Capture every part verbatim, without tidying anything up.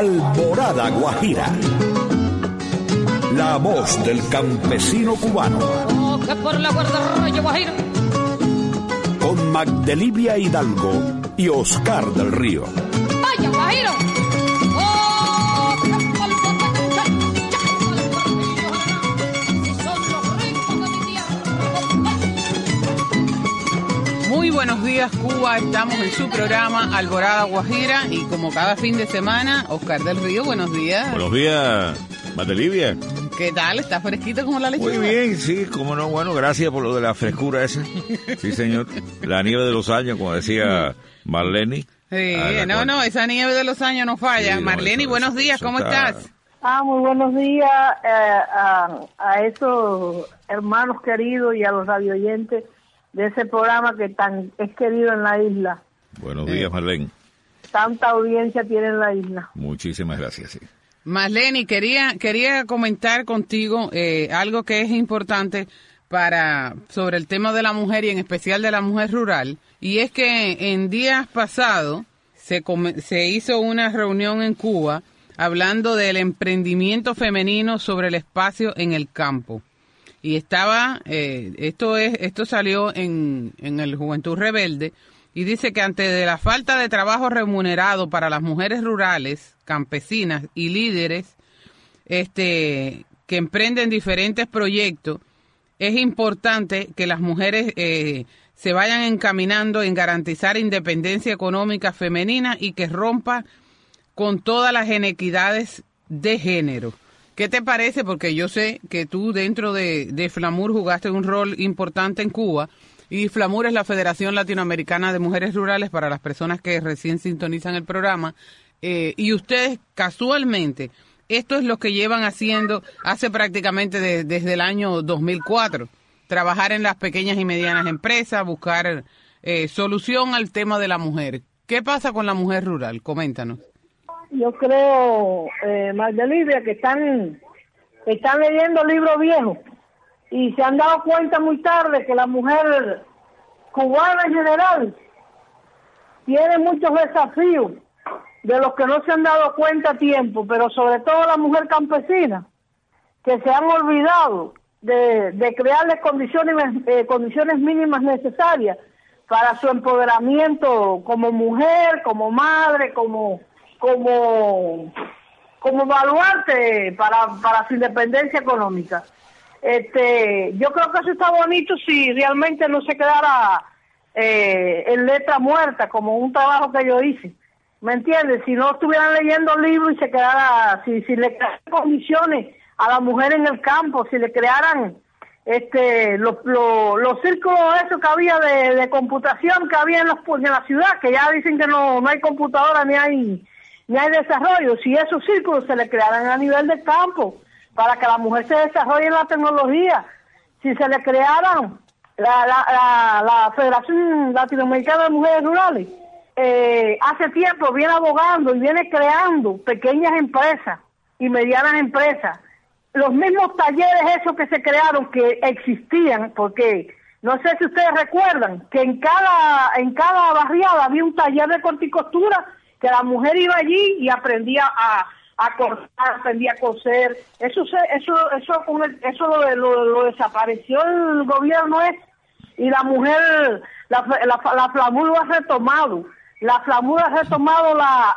Alborada Guajira. La voz del campesino cubano. Oh, que por la guardarraya Guajira. Con Magdelivia Hidalgo y Oscar del Río. ¡Vaya, Guajiro! ¡Oh, que por la Muy buenos días, Cuba. Estamos en su programa Alborada Guajira y como cada fin de semana, Oscar del Río, buenos días. Buenos días, Magdelivia. ¿Qué tal? ¿Está fresquito como la lechuga? Muy bien, sí, cómo no. Bueno, gracias por lo de la frescura esa. Sí, señor. La nieve de los años, como decía Marlene. Sí, no, cual... no, esa nieve de los años no falla. Sí, Marlene, no, eso, buenos días, eso, ¿cómo eso está... estás? Ah, muy buenos días eh, a, a esos hermanos queridos y a los radioyentes de ese programa que tan es querido en la isla. Buenos días, eh, Marlene. Tanta audiencia tiene en la isla. Muchísimas gracias, sí. Marlene, quería quería comentar contigo eh, algo que es importante para sobre el tema de la mujer y en especial de la mujer rural, y es que en días pasados se, se hizo una reunión en Cuba hablando del emprendimiento femenino sobre el espacio en el campo. Y estaba, eh, esto es esto salió en, en el Juventud Rebelde, y dice que ante de la falta de trabajo remunerado para las mujeres rurales, campesinas y líderes este, que emprenden diferentes proyectos, es importante que las mujeres eh, se vayan encaminando en garantizar independencia económica femenina y que rompa con todas las inequidades de género. ¿Qué te parece? Porque yo sé que tú dentro de, de FLAMUR jugaste un rol importante en Cuba, y FLAMUR es la Federación Latinoamericana de Mujeres Rurales para las personas que recién sintonizan el programa, eh, y ustedes casualmente, esto es lo que llevan haciendo hace prácticamente de, desde el año dos mil cuatro, trabajar en las pequeñas y medianas empresas, buscar eh, solución al tema de la mujer. ¿Qué pasa con la mujer rural? Coméntanos. Yo creo, eh, Magdelivia, que están, están leyendo libros viejos y se han dado cuenta muy tarde que la mujer cubana en general tiene muchos desafíos de los que no se han dado cuenta a tiempo, pero sobre todo la mujer campesina, que se han olvidado de, de crearles condiciones, eh, condiciones mínimas necesarias para su empoderamiento como mujer, como madre, como... como como baluarte para para su independencia económica. Este, yo creo que eso está bonito si realmente no se quedara eh, en letra muerta como un trabajo que yo hice, ¿me entiendes? Si no estuvieran leyendo libros y se quedara, si si le crearan condiciones a la mujer en el campo, si le crearan este los los, los círculos esos que había de, de computación que había en los en la ciudad, que ya dicen que no no hay computadora ni hay ni hay desarrollo, si esos círculos se le crearan a nivel del campo para que la mujer se desarrolle en la tecnología, si se le crearan la, la, la, la Federación Latinoamericana de Mujeres Rurales, eh, hace tiempo viene abogando y viene creando pequeñas empresas y medianas empresas, los mismos talleres esos que se crearon, que existían, porque no sé si ustedes recuerdan que en cada, en cada barriada había un taller de corte y costura, que la mujer iba allí y aprendía a, a cortar, aprendía a coser. Eso se, eso eso con el, eso lo, lo, lo desapareció el gobierno es, y la mujer, la, la, la FLAMUR lo ha retomado. La FLAMUR ha retomado la,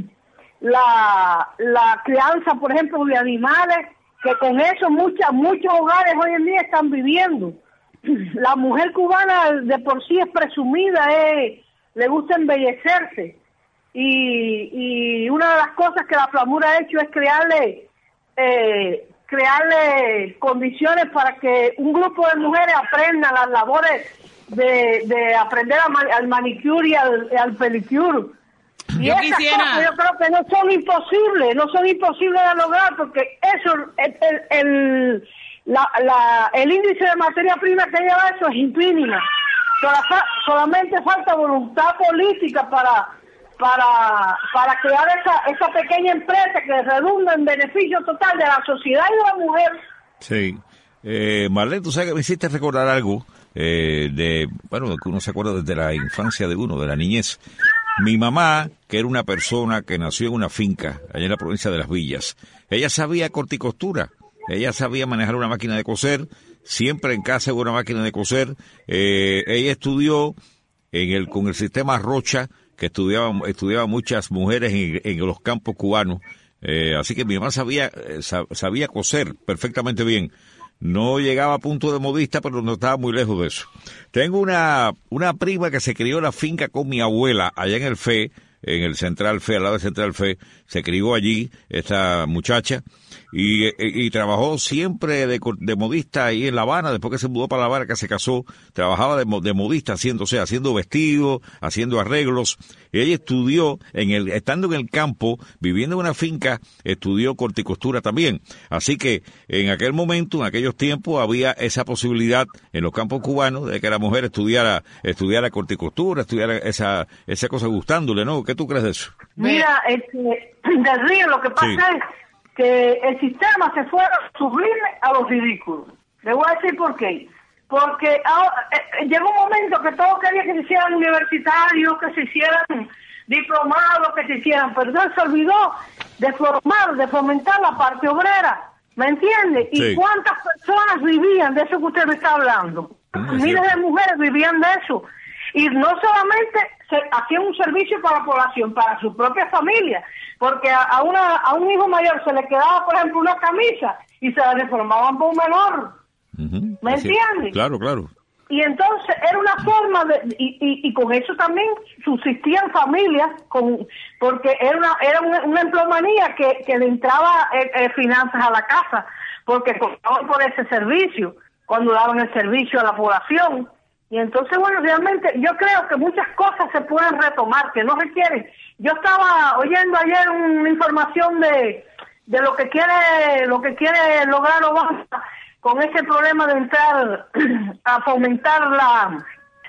la, la crianza, por ejemplo, de animales, que con eso muchas, muchos hogares hoy en día están viviendo. La mujer cubana de por sí es presumida, es, le gusta embellecerse. Y, y una de las cosas que la FLAMUR ha hecho es crearle eh, crearle condiciones para que un grupo de mujeres aprendan las labores de, de aprender a, al manicure y al, al pedicure. Y yo esas quisiera... cosas yo creo que no son imposibles, no son imposibles de lograr, porque eso, el, el, el, la, la, el índice de materia prima que lleva eso es mínima. Solamente falta voluntad política para... para para crear esa esa pequeña empresa que redunda en beneficio total de la sociedad y de la mujer. Sí. Eh, Marlene, tú sabes que me hiciste recordar algo eh, de, bueno, que uno se acuerda desde la infancia de uno, de la niñez. Mi mamá, que era una persona que nació en una finca, allá en la provincia de Las Villas, ella sabía corticostura, ella sabía manejar una máquina de coser, siempre en casa hubo una máquina de coser, eh, ella estudió en el con el sistema Rocha, que estudiaba, estudiaba muchas mujeres en, en los campos cubanos, eh, así que mi mamá sabía, sabía coser perfectamente bien. No llegaba a punto de modista, pero no estaba muy lejos de eso. Tengo una una prima que se crió en la finca con mi abuela, allá en el F E, en el Central F E, al lado del Central F E. Se crió allí, esta muchacha, y, y, y trabajó siempre de, de modista ahí en La Habana. Después que se mudó para La Habana, que se casó, trabajaba de, de modista, haciendo, o sea, haciendo vestidos, haciendo arreglos. Y ella estudió, en el estando en el campo, viviendo en una finca, estudió corticostura también. Así que en aquel momento, en aquellos tiempos, había esa posibilidad en los campos cubanos de que la mujer estudiara estudiara corticostura, estudiara esa esa cosa gustándole, ¿no? ¿Qué tú crees de eso? Mira, este, del Río, lo que pasa sí. es que el sistema se fue sublime a los ridículos. Le voy a decir por qué. Porque ahora, eh, llegó un momento que todos querían que se hicieran universitarios, que se hicieran diplomados, que se hicieran, pero se olvidó de formar, de fomentar la parte obrera, ¿me entiende? ¿Y sí. cuántas personas vivían de eso que usted me está hablando? Sí, Miles sí. de mujeres vivían de eso. Y no solamente se hacían un servicio para la población, para su propia familia, porque a, a, una, a un hijo mayor se le quedaba, por ejemplo, una camisa y se la deformaban por un menor. Uh-huh. ¿Me sí. entiendes? Claro, claro. Y entonces era una forma de, y, y, y con eso también subsistían familias, con porque era una era una, una empleomanía que, que le entraba eh, eh, finanzas a la casa, porque cobraban por ese servicio, cuando daban el servicio a la población. Y entonces, bueno, realmente yo creo que muchas cosas se pueden retomar, que no requieren. Yo estaba oyendo ayer una información de, de lo que quiere lo que quiere lograr Obama con ese problema de entrar a fomentar la,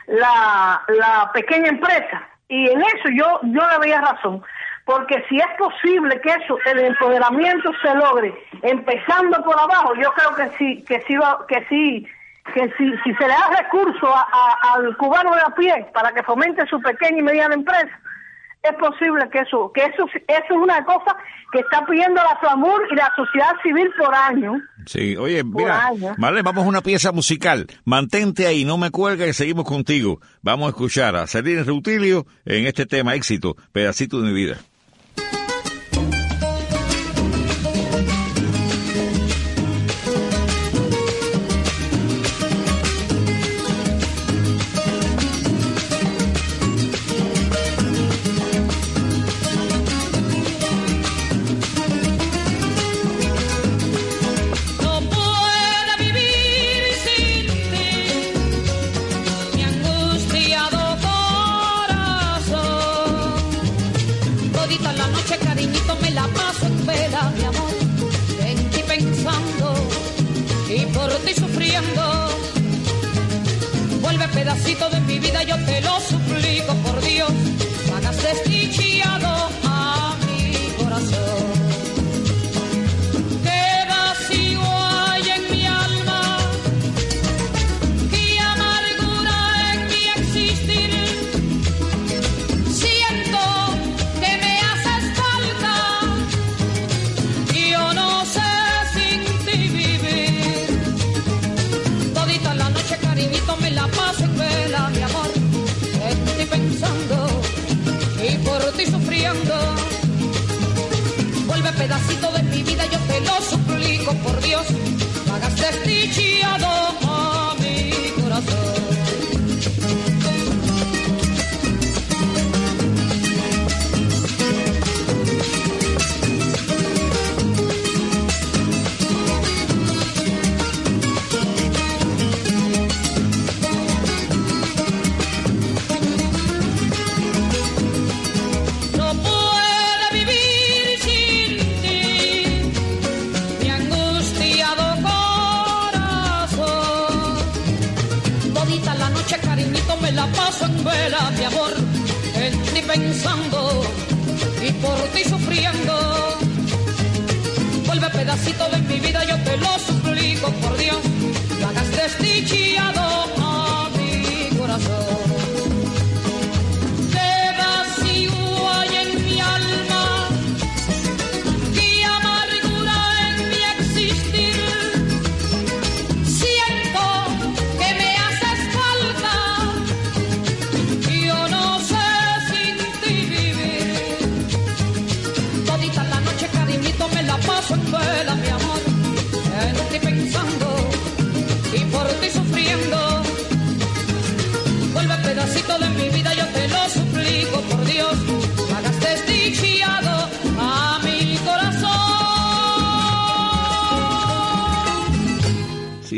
la la pequeña empresa. Y en eso yo yo le veía razón, porque si es posible que eso, el empoderamiento se logre empezando por abajo, yo creo que sí, que sí va, que sí, que si, si se le da recurso a, a, al cubano de a pie para que fomente su pequeña y mediana empresa, es posible que eso, que eso, eso es una cosa que está pidiendo la FLAMUR y la sociedad civil por año. Sí, oye, mira, vale, vamos a una pieza musical. Mantente ahí, no me cuelga, que seguimos contigo. Vamos a escuchar a Celine Reutilio en este tema éxito, Pedacito de mi vida. Pedacito de mi vida, yo te lo suplico, por Dios, no hagas desdichado a mi corazón. Qué vacío hay en mi alma, qué amargura en mi existir. Siento que me haces falta, yo no sé sin ti vivir. Todita la noche, cariñito, me la paso en vela, mi amor, en ti pensando y por ti sufriendo. Vuelve pedacito de mi vida, yo te lo suplico, por Dios, no hagas desdichado a mi corazón. Me la paso en vela, mi amor, en ti pensando y por ti sufriendo. Vuelve pedacito de mi vida, yo te lo suplico, por Dios, no hagas desdichado a mi corazón. Qué vacío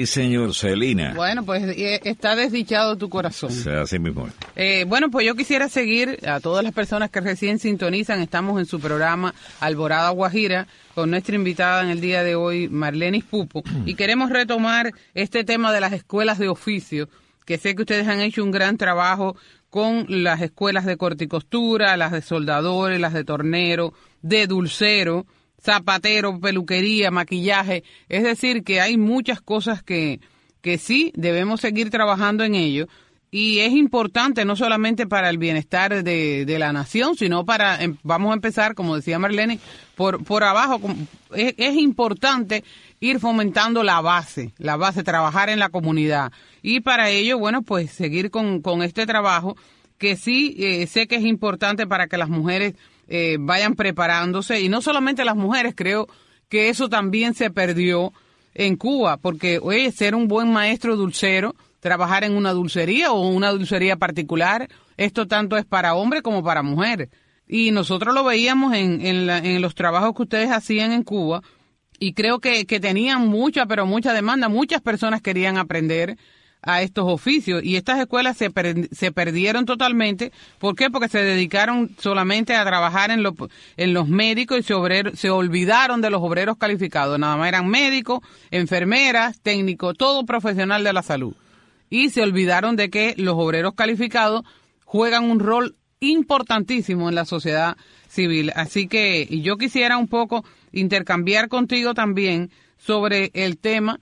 señor, Celina. Bueno, pues eh, está desdichado tu corazón. O sea, así mismo. Eh, bueno, pues yo quisiera seguir a todas las personas que recién sintonizan. Estamos en su programa Alborada Guajira con nuestra invitada en el día de hoy, Marlenis Pupo, y queremos retomar este tema de las escuelas de oficio, que sé que ustedes han hecho un gran trabajo con las escuelas de corte y costura, las de soldadores, las de tornero, de dulcero, zapatero, peluquería, maquillaje. Es decir, que hay muchas cosas que, que sí debemos seguir trabajando en ello. Y es importante no solamente para el bienestar de, de la nación, sino para, vamos a empezar, como decía Marlene, por, por abajo. Es, es importante ir fomentando la base, la base, trabajar en la comunidad. Y para ello, bueno, pues seguir con, con este trabajo que sí eh, sé que es importante para que las mujeres eh, vayan preparándose. Y no solamente las mujeres, creo que eso también se perdió en Cuba, porque, oye, ser un buen maestro dulcero, trabajar en una dulcería o una dulcería particular, esto tanto es para hombre como para mujer. Y nosotros lo veíamos en, en, la, en los trabajos que ustedes hacían en Cuba, y creo que, que tenían mucha, pero mucha demanda. Muchas personas querían aprender a estos oficios, y estas escuelas se, per, se perdieron totalmente. ¿Por qué? Porque se dedicaron solamente a trabajar en, lo, en los médicos y se, obrero, se olvidaron de los obreros calificados. Nada más eran médicos, enfermeras, técnicos, todo profesional de la salud. Y se olvidaron de que los obreros calificados juegan un rol importantísimo en la sociedad civil. Así que yo quisiera un poco intercambiar contigo también sobre el tema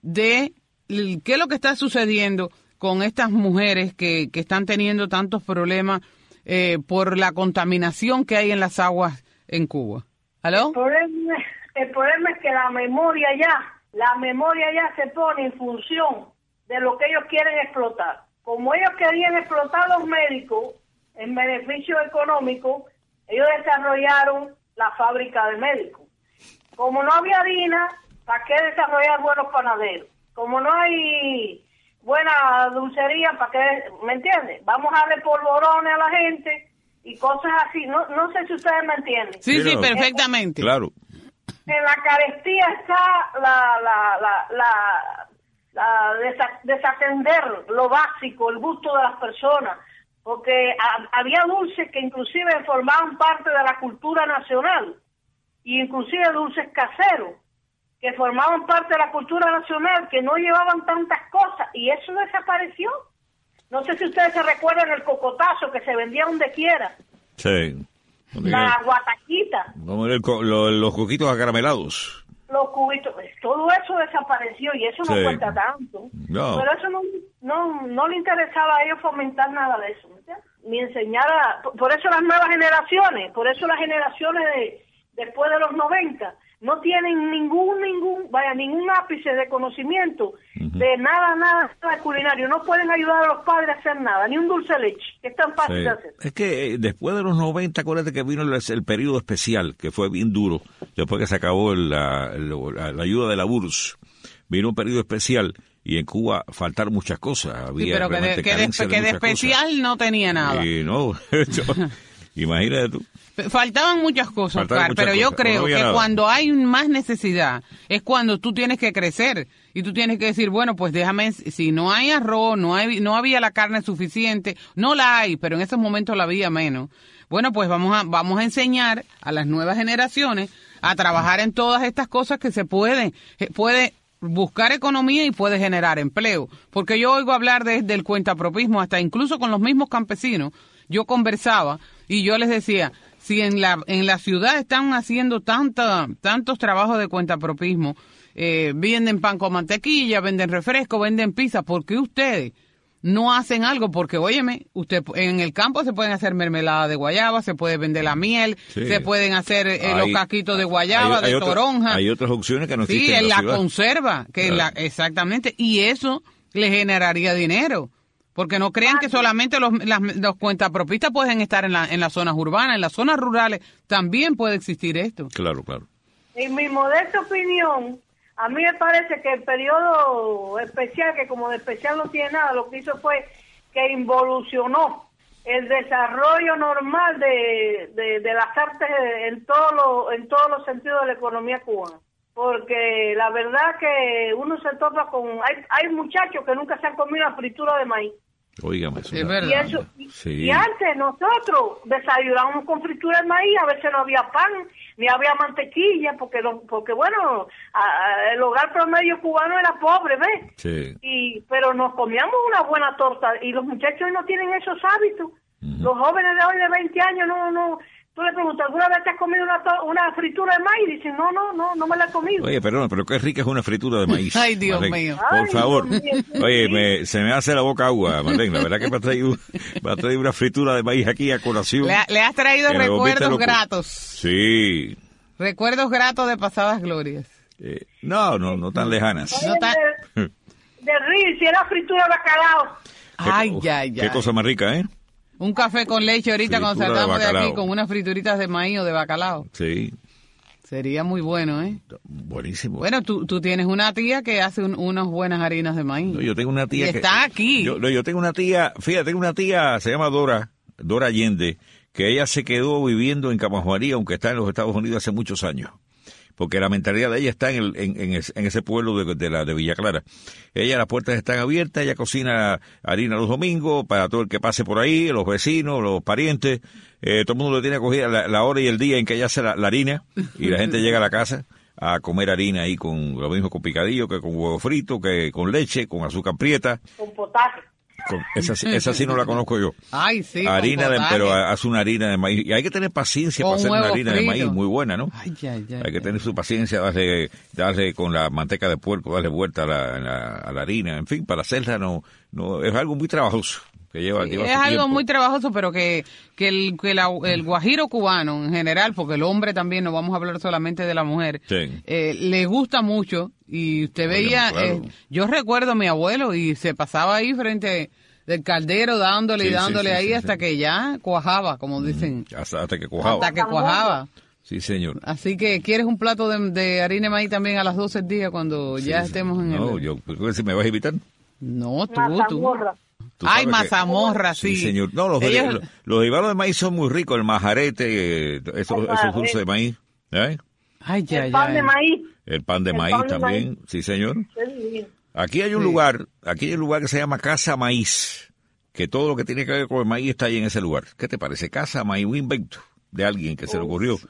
de qué es lo que está sucediendo con estas mujeres que, que están teniendo tantos problemas eh, por la contaminación que hay en las aguas en Cuba. ¿Aló? El problema, el problema es que la memoria ya, la memoria ya se pone en función de lo que ellos quieren explotar. Como ellos querían explotar a los médicos en beneficio económico, ellos desarrollaron la fábrica de médicos. Como no había harina, ¿para qué desarrollar buenos panaderos? Como no hay buena dulcería, ¿para qué? ¿Me entiendes? Vamos a darle polvorones a la gente y cosas así. No, no sé si ustedes me entienden. Sí, sí, perfectamente. Claro. En la carestía está la... la, la, la a desatender lo básico, el gusto de las personas, porque a, había dulces que inclusive formaban parte de la cultura nacional, y inclusive dulces caseros que formaban parte de la cultura nacional, que no llevaban tantas cosas, y eso desapareció. No sé si ustedes se recuerdan el cocotazo que se vendía donde quiera. Sí. La guataquita. Lo, lo, los coquitos acaramelados. Los cubitos, todo eso desapareció y eso no sí. cuenta tanto. No. Pero eso no, no no le interesaba a ellos fomentar nada de eso, ¿entiendes? Ni enseñar a... Por eso las nuevas generaciones, por eso las generaciones de después de los noventa, no tienen ningún, ningún, vaya, ningún ápice de conocimiento uh-huh. de nada, nada, nada culinario. No pueden ayudar a los padres a hacer nada, ni un dulce de leche, que es tan fácil sí. de hacer. Es que eh, después de los noventa, acuérdate que vino el, el periodo especial, que fue bien duro, después que se acabó la, la, la ayuda de la U R S S, vino un periodo especial, y en Cuba faltaron muchas cosas. Había sí, pero que de, que de, que de especial cosas. No tenía nada. Y no, imagínate tú. Faltaban muchas cosas, Oscar, pero yo cosas. creo no que nada. Cuando hay más necesidad es cuando tú tienes que crecer y tú tienes que decir, bueno, pues déjame, si no hay arroz, no hay, no había la carne suficiente, no la hay, pero en esos momentos la había menos. Bueno, pues vamos a, vamos a enseñar a las nuevas generaciones a trabajar en todas estas cosas que se pueden, puede buscar economía y puede generar empleo. Porque yo oigo hablar desde el cuentapropismo, hasta incluso con los mismos campesinos, yo conversaba y yo les decía, si en la en la ciudad están haciendo tanta, tantos trabajos de cuentapropismo, eh, venden pan con mantequilla, venden refresco, venden pizza, ¿por qué ustedes no hacen algo? Porque, óyeme, usted en el campo se pueden hacer mermelada de guayaba, se puede vender la miel, sí. se pueden hacer eh, hay, los caquitos de guayaba, hay, hay de otra, toronja. Hay otras opciones que no sí, existen en la, la ciudad. Conserva, que claro. la, exactamente, y eso le generaría dinero. Porque no crean que solamente los, las, los cuentapropistas pueden estar en, la, en las zonas urbanas, en las zonas rurales también puede existir esto. Claro, claro. En mi modesta opinión, a mí me parece que el periodo especial, que como de especial no tiene nada, lo que hizo fue que involucionó el desarrollo normal de, de, de las artes en todos los en todos los sentidos de la economía cubana. porque la verdad que uno se topa con... Hay, hay muchachos que nunca se han comido una fritura de maíz. Óigame, eso Es es verdad. Y, eso, y, Sí. y antes nosotros desayunábamos con fritura de maíz, a veces no había pan, ni había mantequilla, porque, lo, porque bueno, a, a, el hogar promedio cubano era pobre, ¿ves? Sí. Y, pero nos comíamos una buena torta, y los muchachos hoy no tienen esos hábitos. Uh-huh. Los jóvenes de hoy de veinte años no... no tú le preguntas, ¿alguna vez te has comido una, una fritura de maíz? Y dicen, no, no, no, no me la he comido. Oye, perdón, pero qué rica es una fritura de maíz. Ay, Dios Marlene. mío. Por Ay, favor. Dios mío, sí, Oye, sí. me, se me hace la boca agua, Marlene. La verdad que me ha traído, me ha traído una fritura de maíz aquí a colación. Le, le has traído Que me volviste recuerdos loco. gratos. Sí. Recuerdos gratos de pasadas glorias. Eh, no, no, no tan lejanas. No tan- De, de río, si era fritura de bacalao. Ay, Qué- ay, Qué ay. cosa más rica, ¿eh? Un café con leche ahorita cuando Fritura de salgamos de, aquí bacalao. con unas frituritas de maíz o de bacalao. Sí. Sería muy bueno, ¿eh? Buenísimo. Bueno, tú, tú tienes una tía que hace un- unas buenas harinas de maíz. No, yo tengo una tía Y que... está aquí. Yo, no, yo tengo una tía, fíjate, tengo una tía, se llama Dora, Dora Allende, que ella se quedó viviendo en Camajuarí, aunque está en los Estados Unidos hace muchos años. Porque la mentalidad de ella está en, el, en, en, ese, en ese pueblo de, de, la, de Villa Clara. Ella, las puertas están abiertas, ella cocina harina los domingos para todo el que pase por ahí, los vecinos, los parientes. Eh, todo el mundo le tiene acogida la, la hora y el día en que ella hace la, la harina y la gente llega a la casa a comer harina ahí con lo mismo con picadillo, que con huevo frito, que con leche, con azúcar prieta. Con potaje. Con, esa, esa sí no la conozco yo. Ay, sí. con Harina de, potaje. pero hace una harina de maíz. Y hay que tener paciencia Con para hacer una huevo harina de frito. maíz muy buena, ¿no? Ay, ay, ay. Hay que tener su paciencia, darle, darle con la manteca de puerco, darle vuelta a la, a la, a la harina, en fin, para hacerla no, no, es algo muy trabajoso. Que lleva, Sí, lleva es su algo tiempo. muy trabajoso, pero que, que, el, que la- el guajiro cubano en general, porque el hombre también, no vamos a hablar solamente de la mujer, Sí. eh, le gusta mucho y usted Oye, veía, claro. eh, yo recuerdo a mi abuelo y se pasaba ahí frente del caldero dándole Sí, y sí, dándole sí, ahí sí, hasta sí. que ya cuajaba, como dicen, Hasta, hasta que cojaba. hasta que cuajaba. Sí, señor. Así que, ¿quieres un plato de, de harina de maíz también a las doce del día cuando ya Sí, estemos en no, el... yo creo que si me vas a invitar. No, tú, tú. Mazamorra. Tú Ay, sabes que- mazamorra, sí. Sí, señor. No, los, Ellos- los, los derivados de maíz son muy ricos, el majarete, eh, esos, El esos dulces majarete. de maíz. ¿eh? Ay, ya, El ya. pan de maíz. El pan de El maíz pan de también, maíz. sí, señor. Qué divino. Aquí hay un Sí. lugar, aquí hay un lugar que se llama Casa Maíz, que todo lo que tiene que ver con el maíz está ahí en ese lugar. ¿Qué te parece? Casa Maíz, un invento de alguien que se le ocurrió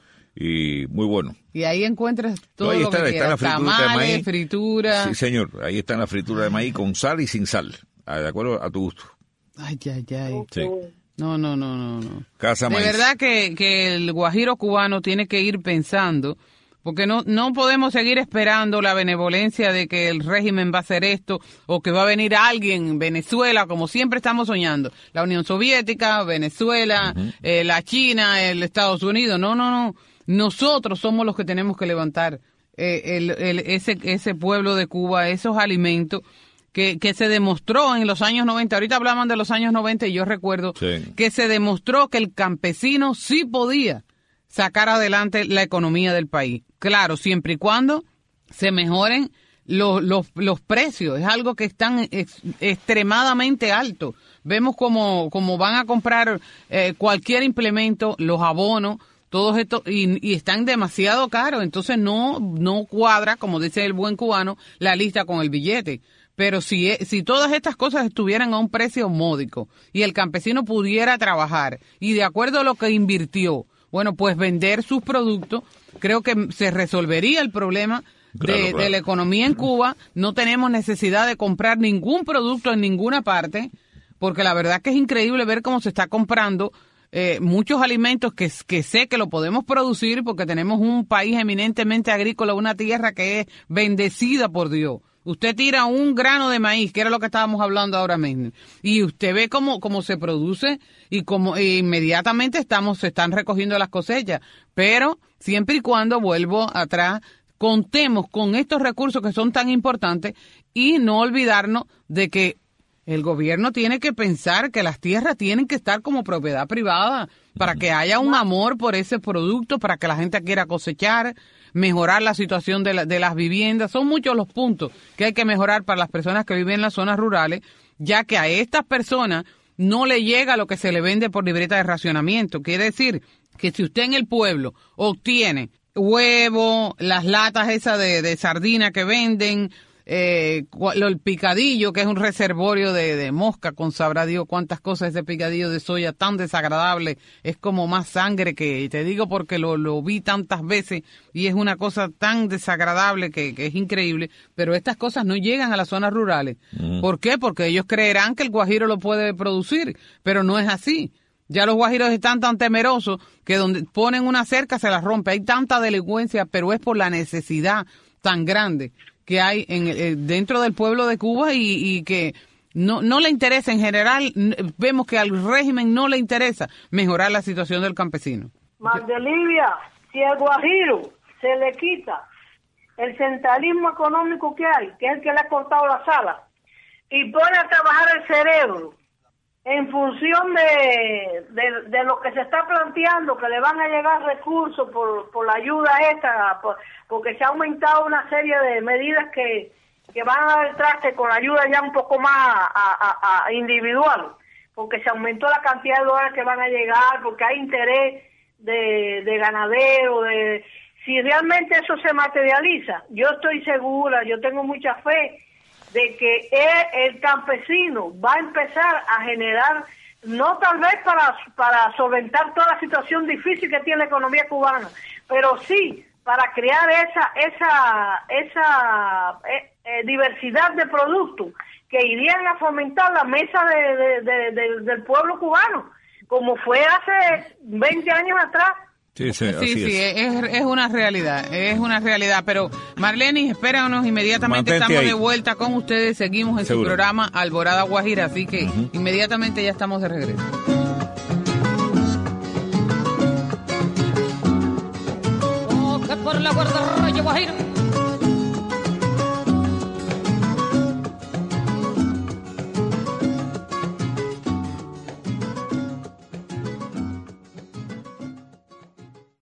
y muy bueno. Y ahí encuentras todo No, ahí lo está, que está la quieras. friturita de Tamales, maíz. fritura. Sí, señor, ahí está la fritura de maíz con sal y sin sal, ah, de acuerdo a tu gusto. Ay, ay, ay. Sí. No, no, no, no, no. Casa De Maíz. verdad que, que el guajiro cubano tiene que ir pensando, porque no, no podemos seguir esperando la benevolencia de que el régimen va a hacer esto, o que va a venir alguien, Venezuela, como siempre estamos soñando. La Unión Soviética, Venezuela, uh-huh. eh, la China, el Estados Unidos. No, no, no. Nosotros somos los que tenemos que levantar eh, el, el, ese, ese pueblo de Cuba, esos alimentos que, que se demostró en los años noventa. Ahorita hablaban de los años noventa y yo recuerdo sí. que se demostró que el campesino sí podía sacar adelante la economía del país. Claro, siempre y cuando se mejoren los, los, los precios. Es algo que están ex, extremadamente altos. Vemos como, como van a comprar eh, cualquier implemento, los abonos, todos estos, y, y están demasiado caros. Entonces no, no cuadra, como dice el buen cubano, la lista con el billete. Pero si, si todas estas cosas estuvieran a un precio módico y el campesino pudiera trabajar y de acuerdo a lo que invirtió, bueno, pues vender sus productos, creo que se resolvería el problema de, claro, claro. de la economía en Cuba. No tenemos necesidad de comprar ningún producto en ninguna parte, porque la verdad que es increíble ver cómo se está comprando eh, muchos alimentos que, que sé que lo podemos producir porque tenemos un país eminentemente agrícola, una tierra que es bendecida por Dios. Usted tira un grano de maíz, que era lo que estábamos hablando ahora mismo, y usted ve cómo, cómo se produce y cómo e inmediatamente estamos, se están recogiendo las cosechas. Pero siempre y cuando, vuelvo atrás, contemos con estos recursos que son tan importantes y no olvidarnos de que el gobierno tiene que pensar que las tierras tienen que estar como propiedad privada para que haya un amor por ese producto, para que la gente quiera cosechar, mejorar la situación de, la, de las viviendas. Son muchos los puntos que hay que mejorar para las personas que viven en las zonas rurales, ya que a estas personas no le llega lo que se le vende por libreta de racionamiento. Quiere decir que si usted en el pueblo obtiene huevo, las latas esas de, de sardina que venden, eh, el picadillo, que es un reservorio de, de mosca, con sabrá Dios cuántas cosas, ese picadillo de soya tan desagradable, es como más sangre que, te digo porque lo, lo vi tantas veces y es una cosa tan desagradable que, que es increíble, pero estas cosas no llegan a las zonas rurales. Mm. ¿Por qué? Porque ellos creerán que el guajiro lo puede producir, pero no es así. Ya los guajiros están tan temerosos que donde ponen una cerca se la rompe. Hay tanta delincuencia, pero es por la necesidad tan grande que hay en, eh, dentro del pueblo de Cuba y, y que no, no le interesa en general. Vemos que al régimen no le interesa mejorar la situación del campesino. Magdelivia, si el guajiro se le quita el centralismo económico que hay, que es el que le ha cortado la sala, y pone a trabajar el cerebro en función de, de, de lo que se está planteando, que le van a llegar recursos por, por la ayuda esta, por, porque se ha aumentado una serie de medidas que, que van a dar traste con la ayuda ya un poco más a, a, a individual, porque se aumentó la cantidad de dólares que van a llegar, porque hay interés de, de ganadero, de si realmente eso se materializa, yo estoy segura, yo tengo mucha fe de que el, el campesino va a empezar a generar, no tal vez para, para solventar toda la situación difícil que tiene la economía cubana, pero sí para crear esa esa esa eh, eh, diversidad de productos que irían a fomentar la mesa de, de, de, de, del pueblo cubano, como fue hace veinte años atrás. Sí, sí, sí, sí es. Es, es una realidad, es una realidad, pero Marlene, espéranos, inmediatamente Mantente estamos ahí. De vuelta con ustedes, seguimos en Seguro. Su programa Alborada Guajira, así que uh-huh. inmediatamente ya estamos de regreso. Oh, que por la guardarraya Guajira